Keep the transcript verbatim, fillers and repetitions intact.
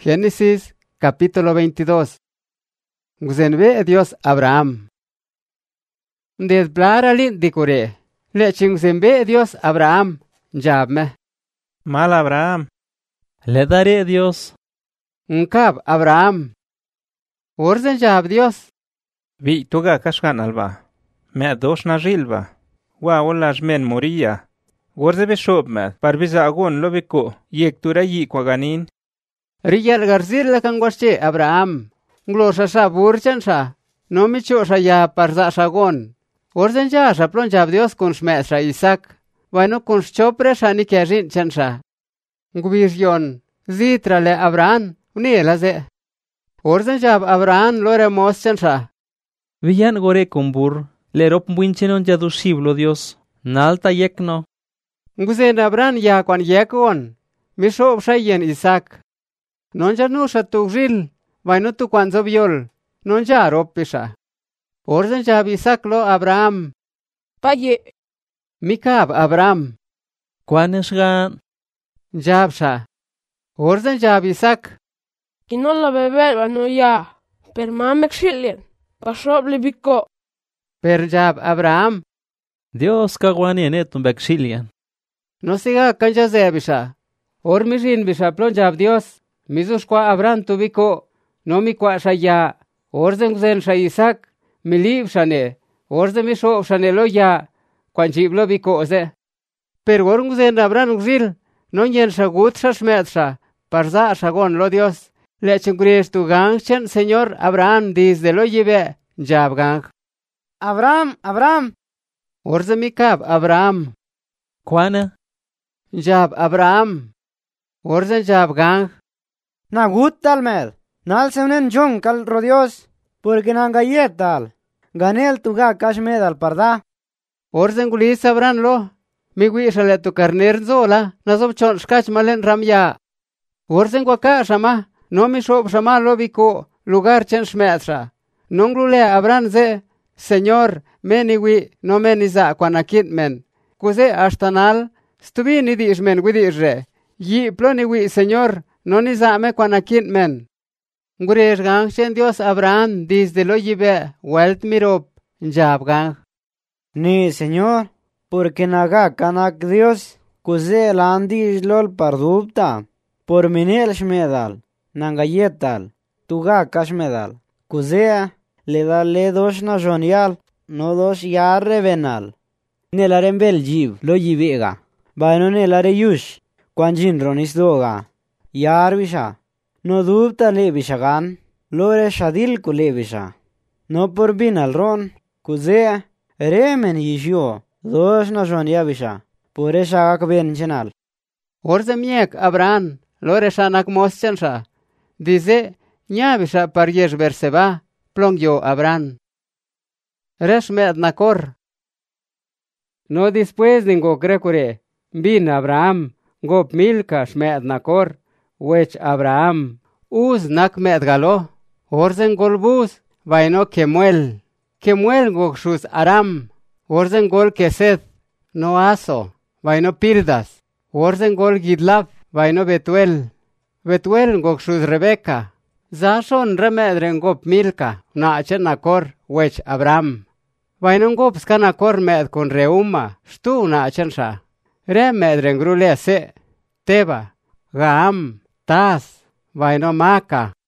Génesis capítulo veintidós. Guzenbe Dios Abraham. Desblarali dicure. Le chingzenbe Dios Abraham. Jabme. Mal Abraham. Le daré Dios. Uncab Abraham. Orzen jab Dios. Vi tuga kashkan alba. Me dos na jilba. Wa wala jmen moria. Gorze be shob me. Parbiza agon lobiko. Yek tura yi kwaganin. Riyal garzir la kangwasche Abraham. Glosha sa burchan sa. No mi chosha ya parza sagon. Orzen ja sa plon jab Dios kun shmesra Isaac. Bueno kun chopre sa ni kejin chansa. Ngubirjon. Zitra le Abraham. Unela ze. Orzen jab Abraham lore mos chansa. Villan gore kumbur. Le rop mwinchenon jadusiblo Dios. Nalta yekno. Nguzen Abraham ya kwan yekon. Mi shop shayen Isaac. Nonja nu sa tugril. Vaino tu kwanzo biol. Nonja rop pisa. Orzen jab Isaac lo Abraham. Paye. Mikab Abraham. Kwanes gan. Jab sa. Orzen jab Isaac. Kino la beber vano ya. Per mamek shilien. Pasop libiko. Per jab Abraham. Dios kagwani enetum bekshilian. No siga kanja ze bisa. Or mirin bisa plon jab Dios. Mizus kwa Abraham tubiko. No mi kwa shaya. Orzen zen shay Isaac. Milib shane. Orzen miso shane lo ya. Kwanjiblo biko ze. Per orung zen Abraham gzil. No nyen shagut shashmet sha. Parza shagon lo Dios. Lechen gries tu gangchen Señor Abraham desde lo lleve. Jab gang. Abraham, Abraham. Orzen mikab Abraham. Kwana. Jab Abraham. Orzen jab gang. Na gut tal med. Nal seunen jong kal rodios. Porque na gayet tal. Ganel tuga kashmed al parda. Orzen gulis Abraham lo. Mi guishale tu carner zola. Nazob chon shkach malen ramya. Orzen guaka shama. No mi shop shama lo biko. Lugar chen shmetra. Nonglule Abraham ze. Señor, meniwi no meniza kwanakit men. Kuze ashtanal. Stubi nidish men widishre. Yi ploniwi Señor. No niza me kwanakit men. Ngurish gang chen Dios Abraham desde lo yibe. Welt mirop. Jab gang. Ni Señor. Porque naga kanak Dios. Kuze landi lol pardubta. Por minel shmedal. Nangayetal. Tuga kashmedal. Kuze le da le dos na jonial. No dos ya revenal. Nelaren beljib lo yibega. Baino nelare yush. Kwanjin ronis doga. Yar bisha. No dubta le bishagan. Lore shadil ku le bisha. No por bin al ron. Kuze remen yishyo. Dos na jonia bisha. Por esa ak ben chenal. Orze miek Abraham. Lore shanak mos chensa. Dice, nya bisha paryesh berseba. Plong yo Abraham. Resh med nakor. No después ningo grecure. Bin Abraham. Gop milka shmed nakor. Wech Abraham. Uz nak med galo. Orzen golbuz. Vaino kemuel. Kemuel gokshuz Aram. Orzen gol kesed. No aso. Vaino pildas. Orzen gol gidlap. Vaino betuel. Betuel gokshuz Rebecca. Zashon remedren gop milka. Na chen nakor. Wech Abraham. Vaino gop ska nakor med kon reuma. Shtu na chen sha. Remedren grule se. Teba. Gaam. Tas. Vaino Maca.